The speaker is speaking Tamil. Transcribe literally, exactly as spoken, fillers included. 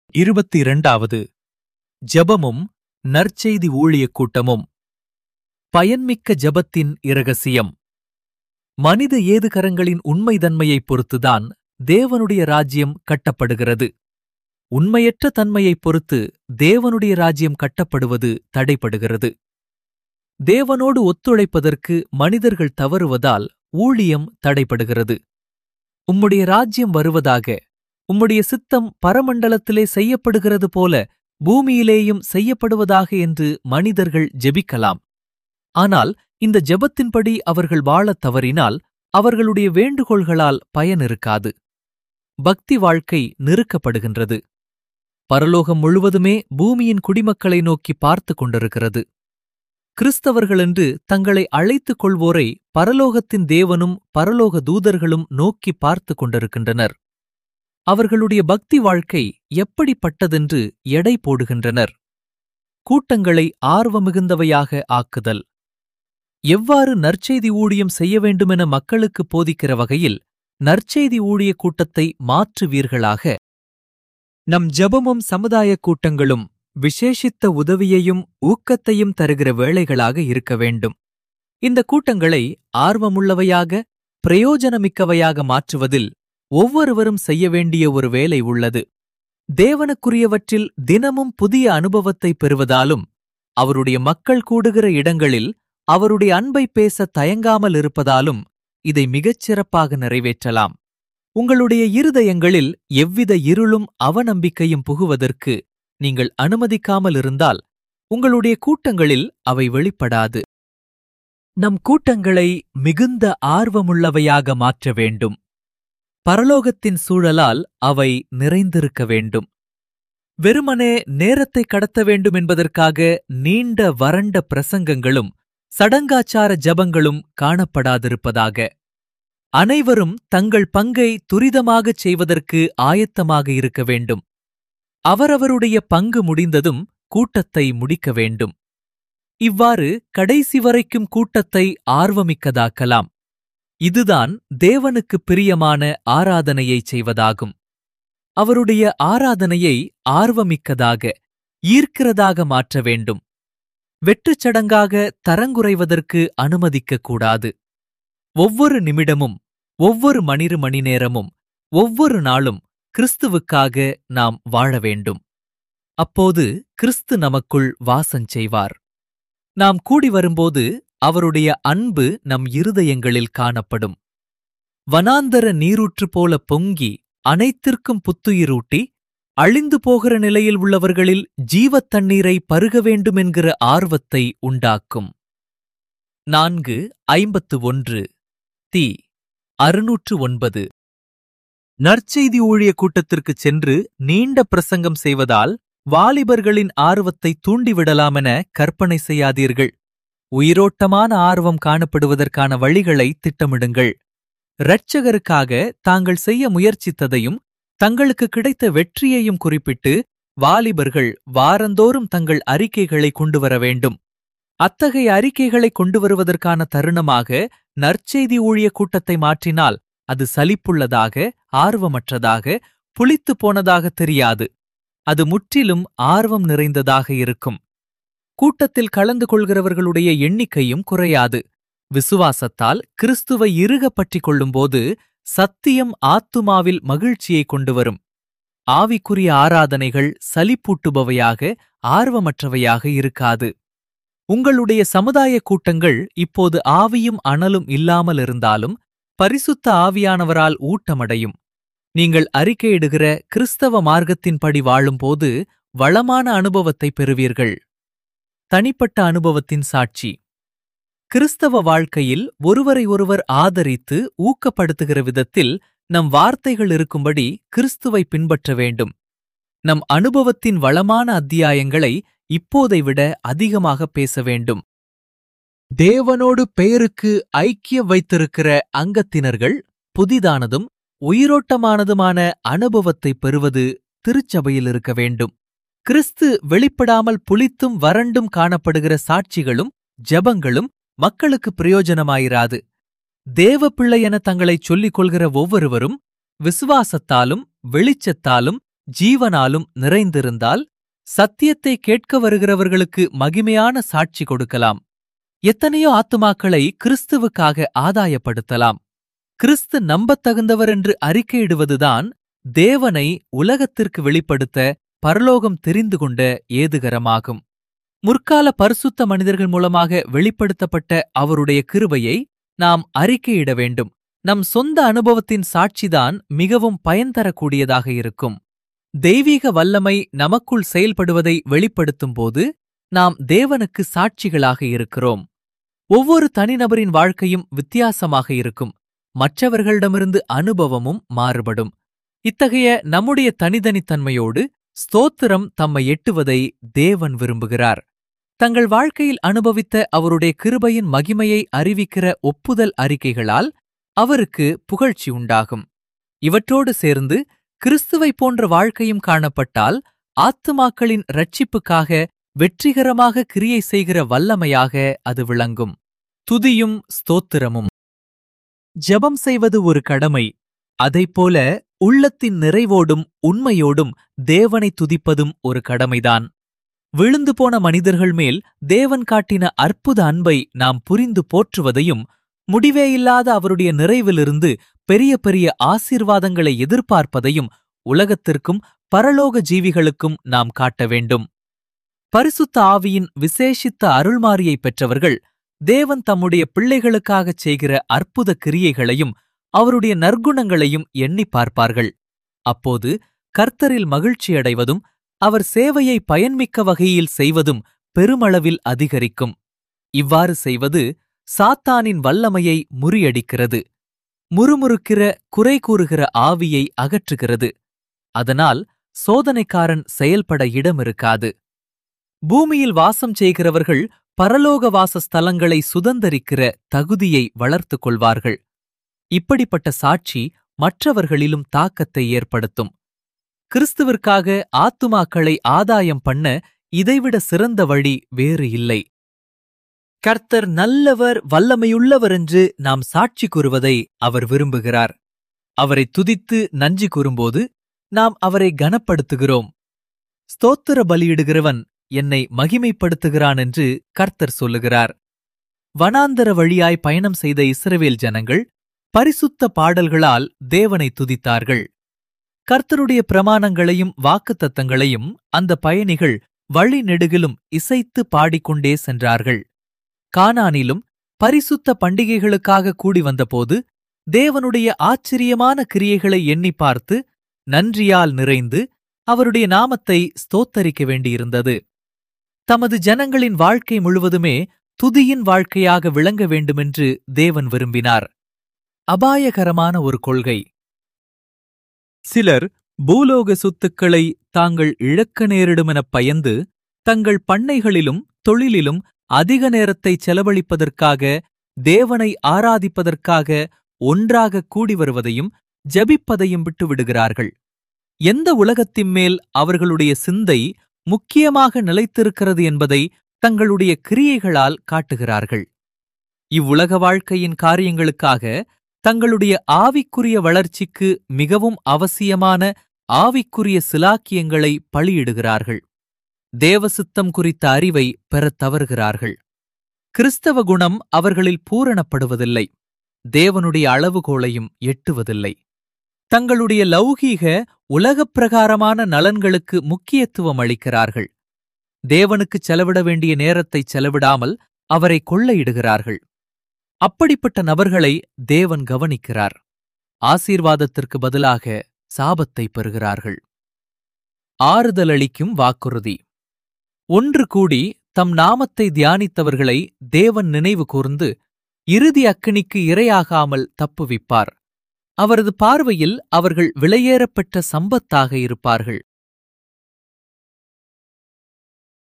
இருபத்தி இரண்டாவது ஜெபமும் நற்செய்தி ஊழியக் கூட்டமும். பயன்மிக்க ஜெபத்தின் இரகசியம். மனித ஏதுகரங்களின் உண்மைதன்மையைப் பொறுத்துதான் தேவனுடைய ராஜ்யம் கட்டப்படுகிறது. உண்மையற்ற தன்மையைப் பொறுத்து தேவனுடைய ராஜ்யம் கட்டப்படுவது தடைப்படுகிறது. தேவனோடு ஒத்துழைப்பதற்கு மனிதர்கள் தவறுவதால் ஊழியம் தடைப்படுகிறது. உம்முடைய ராஜ்யம் வருவதாக, உம்முடைய சித்தம் பரமண்டலத்திலே செய்யப்படுகிறது போல பூமியிலேயும் செய்யப்படுவதாக என்று மனிதர்கள் ஜெபிக்கலாம். ஆனால் இந்த ஜெபத்தின்படி அவர்கள் வாழத் தவறினால் அவர்களுடைய வேண்டுகோள்களால் பயன் இருக்காது. பக்தி வாழ்க்கை நெருக்கப்படுகின்றது. பரலோகம் முழுவதுமே பூமியின் குடிமக்களை நோக்கி பார்த்து கொண்டிருக்கிறது. கிறிஸ்தவர்களென்று தங்களை அழைத்துக் கொள்வோரை பரலோகத்தின் தேவனும் பரலோக தூதர்களும் நோக்கி பார்த்து கொண்டிருக்கின்றனர். அவர்களுடைய பக்தி வாழ்க்கை எப்படிப்பட்டதென்று எடை போடுகின்றனர். கூட்டங்களை ஆர்வமிகுந்தவையாக ஆக்குதல். எவ்வாறு நற்செய்தி ஊழியம் செய்ய வேண்டுமென மக்களுக்கு போதிக்கிற வகையில் நற்செய்தி ஊழியக் கூட்டத்தை மாற்றுவீர்களாக. நம் ஜெபமும் சமுதாயக் கூட்டங்களும் விசேஷித்த உதவியையும் ஊக்கத்தையும் தருகிற வேளைகளாக இருக்க வேண்டும். இந்த கூட்டங்களை ஆர்வமுள்ளவையாக, பிரயோஜனமிக்கவையாக மாற்றுவதில் ஒவ்வொருவரும் செய்ய வேண்டிய ஒரு வேலை உள்ளது. தேவனுக்குரியவற்றில் தினமும் புதிய அனுபவத்தை பெறுவதாலும், அவருடைய மக்கள் கூடுகிற இடங்களில் அவருடைய அன்பை பேச தயங்காமல் இருப்பதாலும் இதை மிகச் சிறப்பாக நிறைவேற்றலாம். உங்களுடைய இருதயங்களில் எவ்வித இருளும் அவநம்பிக்கையும் புகுவதற்கு நீங்கள் அனுமதிக்காமல் இருந்தால் உங்களுடைய கூட்டங்களில் அவை வெளிப்படாது. நம் கூட்டங்களை மிகுந்த ஆர்வமுள்ளவையாக மாற்ற வேண்டும். பரலோகத்தின் சூழலால் அவை நிறைந்திருக்க வேண்டும். வெறுமனே நேரத்தை கடத்த வேண்டும் என்பதற்காக நீண்ட வறண்ட பிரசங்கங்களும் சடங்காச்சார ஜபங்களும் காணப்படாதிருப்பதாக. அனைவரும் தங்கள் பங்கை துரிதமாகச் செய்வதற்கு ஆயத்தமாக இருக்க வேண்டும். அவரவருடைய பங்கு முடிந்ததும் கூட்டத்தை முடிக்க வேண்டும். இவ்வாறு கடைசி வரைக்கும் கூட்டத்தை ஆர்வமிக்கதாக்கலாம். இதுதான் தேவனுக்கு பிரியமான ஆராதனையைச் செய்வதாகும். அவருடைய ஆராதனையை ஆர்வமிக்கதாக, ஈர்க்கிறதாக மாற்ற வேண்டும். வெற்றுச் சடங்காக தரங்குறைவதற்கு அனுமதிக்கக் கூடாது. ஒவ்வொரு நிமிடமும், ஒவ்வொரு மணிரு மணி நேரமும், ஒவ்வொரு நாளும் கிறிஸ்துவுக்காக நாம் வாழ வேண்டும். அப்போது கிறிஸ்து நமக்குள் வாசம் செய்வார். நாம் கூடி வரும்போது அவருடைய அன்பு நம் இருதயங்களில் காணப்படும். வனாந்தர நீரூற்று போல பொங்கி அனைத்திற்கும் புத்துயிரூட்டி அழிந்து போகிற நிலையில் உள்ளவர்களில் ஜீவத் தண்ணீரை பருக வேண்டுமென்கிற ஆர்வத்தை உண்டாக்கும். நான்கு ஐம்பத்து ஒன்று தி அறுநூற்று ஒன்பது. நற்செய்தி ஊழியக் கூட்டத்திற்குச் சென்று நீண்ட பிரசங்கம் செய்வதால் வாலிபர்களின் ஆர்வத்தை தூண்டிவிடலாமென கற்பனை செய்யாதீர்கள். உயிரோட்டமான ஆர்வம் காணப்படுவதற்கான வழிகளை திட்டமிடுங்கள். இரட்சகருக்காக தாங்கள் செய்ய முயற்சித்ததையும் தங்களுக்கு கிடைத்த வெற்றியையும் குறிப்பிட்டு வாலிபர்கள் வாரந்தோறும் தங்கள் அறிக்கைகளை கொண்டுவர வேண்டும். அத்தகைய அறிக்கைகளை கொண்டு வருவதற்கான தருணமாக நற்செய்தி ஊழியக் கூட்டத்தை மாற்றினால் அது சலிப்புள்ளதாக, ஆர்வமற்றதாக, புளித்துப் போனதாக தெரியாது. அது முற்றிலும் ஆர்வம் நிறைந்ததாக இருக்கும். கூட்டத்தில் கலந்து கொள்கிறவர்களுடைய எண்ணிக்கையும் குறையாது. விசுவாசத்தால் கிறிஸ்துவை இறுக பற்றிக் கொள்ளும்போது சத்தியம் ஆத்துமாவில் மகிழ்ச்சியை கொண்டு வரும். ஆவிக்குரிய ஆராதனைகள் சலிப்பூட்டுபவையாக, ஆர்வமற்றவையாக இருக்காது. உங்களுடைய சமுதாய கூட்டங்கள் இப்போது ஆவியும் அனலும் இல்லாமல் இருந்தாலும் பரிசுத்த ஆவியானவரால் ஊட்டமடையும். நீங்கள் அறிக்கையிடுகிற கிறிஸ்தவ மார்க்கத்தின்படி வாழும்போது வளமான அனுபவத்தை பெறுவீர்கள். தனிப்பட்ட அனுபவத்தின் சாட்சி. கிறிஸ்தவ வாழ்க்கையில் ஒருவரை ஒருவர் ஆதரித்து ஊக்கப்படுத்துகிற விதத்தில் நம் வார்த்தைகள் இருக்கும்படி கிறிஸ்துவை பின்பற்ற வேண்டும். நம் அனுபவத்தின் வளமான அத்தியாயங்களை இப்போதை விட அதிகமாக பேச வேண்டும். தேவனோடு பெயருக்கு ஐக்கியம் வைத்திருக்கிற அங்கத்தினர்கள் புதிதானதும் உயிரோட்டமானதுமான அனுபவத்தை பெறுவது திருச்சபையில் இருக்க வேண்டும். கிறிஸ்து வெளிப்படாமல் புளித்தும் வறண்டும் காணப்படுகிற சாட்சிகளும் ஜெபங்களும் மக்களுக்கு பிரயோஜனமாயிராது. தேவ பிள்ளை என தங்களைச் சொல்லிக் கொள்கிற ஒவ்வொருவரும் விசுவாசத்தாலும் வெளிச்சத்தாலும் ஜீவனாலும் நிறைந்திருந்தால் சத்தியத்தை கேட்க வருகிறவர்களுக்கு மகிமையான சாட்சி கொடுக்கலாம். எத்தனையோ ஆத்துமாக்களை கிறிஸ்துவுக்காக ஆதாயப்படுத்தலாம். கிறிஸ்து நம்பத்தகுந்தவர் என்று அறிக்கையிடுவதுதான் தேவனை உலகத்திற்கு வெளிப்படுத்த பரலோகம் தெரிந்து கொண்ட ஏதுகரமாகும். முற்கால பரிசுத்த மனிதர்கள் மூலமாக வெளிப்படுத்தப்பட்ட அவருடைய கிருபையை நாம் அறிக்கையிட வேண்டும். நம் சொந்த அனுபவத்தின் சாட்சிதான் மிகவும் பயன் தரக்கூடியதாக இருக்கும். தெய்வீக வல்லமை நமக்குள் செயல்படுவதை வெளிப்படுத்தும்போது நாம் தேவனுக்கு சாட்சிகளாக இருக்கிறோம். ஒவ்வொரு தனிநபரின் வாழ்க்கையும் வித்தியாசமாக இருக்கும். மற்றவர்களிடமிருந்து அனுபவமும் மாறுபடும். இத்தகைய நம்முடைய தனித்தனித்தன்மையோடு ஸ்தோத்திரம் தம்மை எட்டுவதை தேவன் விரும்புகிறார். தங்கள் வாழ்க்கையில் அனுபவித்த அவருடைய கிருபையின் மகிமையை அறிவிக்கிற ஒப்புதல் அறிக்கைகளால் அவருக்கு புகழ்ச்சி உண்டாகும். இவற்றோடு சேர்ந்து கிறிஸ்துவைப் போன்ற வாழ்க்கையும் காணப்பட்டால் ஆத்துமாக்களின் இரட்சிப்புக்காக வெற்றிகரமாக கிரியை செய்கிற வல்லமையாக அது விளங்கும். துதியும் ஸ்தோத்திரமும். ஜெபம் செய்வது ஒரு கடமை. அதைப்போல உள்ளத்தின் நிறைவோடும் உண்மையோடும் தேவனை துதிப்பதும் ஒரு கடமைதான். விழுந்து போன மனிதர்கள் மேல் தேவன் காட்டின அற்புத அன்பை நாம் புரிந்து போற்றுவதையும், முடிவேயில்லாத அவருடைய நிறைவிலிருந்து பெரிய பெரிய ஆசீர்வாதங்களை எதிர்பார்ப்பதையும் உலகத்திற்கும் பரலோக ஜீவிகளுக்கும் நாம் காட்ட வேண்டும். பரிசுத்த ஆவியின் விசேஷித்த அருள்மாரியை பெற்றவர்கள் தேவன் தம்முடைய பிள்ளைகளுக்காகச் செய்கிற அற்புத கிரியைகளையும் அவருடைய நற்குணங்களையும் எண்ணி பார்ப்பார்கள். அப்போது கர்த்தரில் மகிழ்ச்சியடைவதும் அவர் சேவையை பயன்மிக்க வகையில் செய்வதும் பெருமளவில் அதிகரிக்கும். இவ்வாறு செய்வது சாத்தானின் வல்லமையை முறியடிக்கிறது. முறுமுறுக்கிற குறை கூறுகிற ஆவியை அகற்றுகிறது. அதனால் சோதனைக்காரன் செயல்பட இடமிருக்காது. பூமியில் வாசம் செய்கிறவர்கள் பரலோக வாசஸ்தலங்களை சுதந்தரிக்கிற தகுதியை வளர்த்துக் கொள்வார்கள். இப்படிப்பட்ட சாட்சி மற்றவர்களிலும் தாக்கத்தை ஏற்படுத்தும். கிறிஸ்துவிற்காக ஆத்துமாக்களை ஆதாயம் பண்ண இதைவிட சிறந்த வழி வேறு இல்லை. கர்த்தர் நல்லவர், வல்லமையுள்ளவர் என்று நாம் சாட்சி கூறுவதை அவர் விரும்புகிறார். அவரை துதித்து நன்றி கூறும்போது நாம் அவரை கனப்படுத்துகிறோம். ஸ்தோத்திர பலியிடுகிறவன் என்னை மகிமைப்படுத்துகிறான் என்று கர்த்தர் சொல்லுகிறார். வனாந்தர வழியாய் பயணம் செய்த இஸ்ரவேல் ஜனங்கள் பரிசுத்த பாடல்களால் தேவனை துதித்தார்கள். கர்த்தருடைய பிரமாணங்களையும் வாக்குத்தத்தங்களையும் அந்த பயணிகள் வழி நெடுகிலும் இசைத்து பாடிக்கொண்டே சென்றார்கள். கானானிலும் பரிசுத்த பண்டிகைகளுக்காக கூடி வந்தபோது தேவனுடைய ஆச்சரியமான கிரியைகளை எண்ணி பார்த்து நன்றியால் நிறைந்து அவருடைய நாமத்தை ஸ்தோத்தரிக்க வேண்டியிருந்தது. தமது ஜனங்களின் வாழ்க்கை முழுவதுமே துதியின் வாழ்க்கையாக விளங்க வேண்டுமென்று தேவன் விரும்பினார். அபாயகரமான ஒரு கொள்கை. சிலர் பூலோக சொத்துக்களை தாங்கள் இழக்க நேரிடுமெனப் பயந்து தங்கள் பண்ணைகளிலும் தொழிலிலும் அதிக நேரத்தை செலவழிப்பதற்காக, தேவனை ஆராதிப்பதற்காக ஒன்றாக கூடி வருவதையும் ஜெபிப்பதையும் விட்டுவிடுகிறார்கள். எந்த உலகத்தின் மேல் அவர்களுடைய சிந்தை முக்கியமாக நிலைத்திருக்கிறது என்பதை தங்களுடைய கிரியைகளால் காட்டுகிறார்கள். இவ்வுலக வாழ்க்கையின் காரியங்களுக்காக தங்களுடைய ஆவிக்குரிய வளர்ச்சிக்கு மிகவும் அவசியமான ஆவிக்குரிய சிலாக்கியங்களை பலியிடுகிறார்கள். தேவசித்தம் குறித்த அறிவை பெறத் தவறுகிறார்கள். கிறிஸ்தவ குணம் அவர்களில் பூரணப்படுவதில்லை. தேவனுடைய அளவுகோலையும் எட்டுவதில்லை. தங்களுடைய லௌகீக உலகப் பிரகாரமான நலன்களுக்கு முக்கியத்துவம் அளிக்கிறார்கள். தேவனுக்குச் செலவிட வேண்டிய நேரத்தை செலவிடாமல் அவரை கொள்ளையிடுகிறார்கள். அப்படிப்பட்ட நபர்களை தேவன் கவனிக்கிறார். ஆசீர்வாதத்திற்கு பதிலாக சாபத்தை பெறுகிறார்கள். ஆறுதலளிக்கும் வாக்குறுதி. ஒன்று கூடி தம் நாமத்தை தியானித்தவர்களை தேவன் நினைவு கூர்ந்து இறுதி அக்கினிக்கு இரையாகாமல் தப்புவிப்பார். அவரது பார்வையில் அவர்கள் விலையேறப்பெற்ற சம்பத்தாக இருப்பார்கள்.